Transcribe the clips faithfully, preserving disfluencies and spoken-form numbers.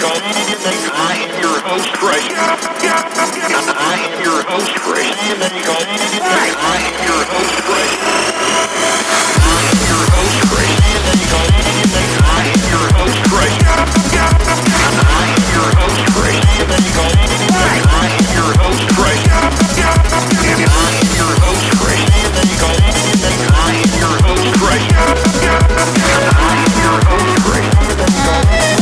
call. I am your host, Chris. I am your host, Chris. And then you call. I am your host, Chris. I am your host, Chris. And then you call. I am your host, Chris. I am your host, Chris. And then you call. I am your host, Chris. I am your host, Chris. And then you call. I am your host, Chris. I am your host, Chris. And then you call.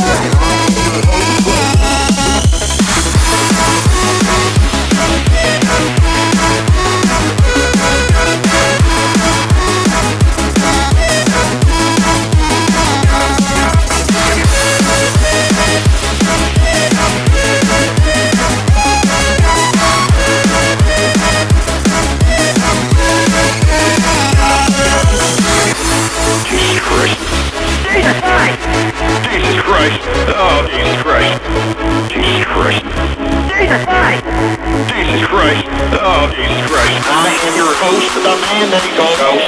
Jesus Christ. Oh, Jesus Christ. Jesus Christ. Jesus Christ. Jesus Christ. Oh, Jesus Christ. I am your host, the man that he called host.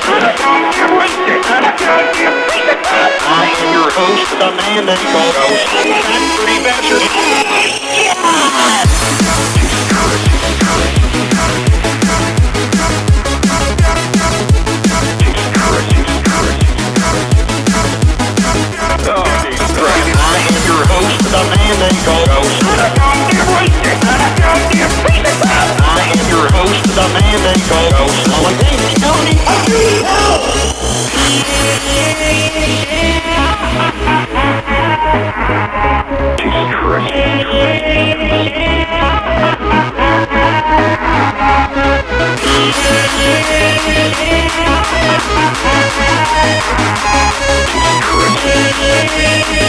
I am your host, the man that he called host. That pretty bastard. Jesus Christ. Jesus Christ. Jesus Christ. Jesus Christ. Oh, Jesus Christ. I am your host, the man that he called host. I am your host, the man that he called host. One thing he told me. Jesus Christ.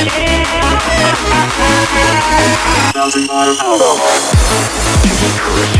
Thousand miles. Jesus Christ.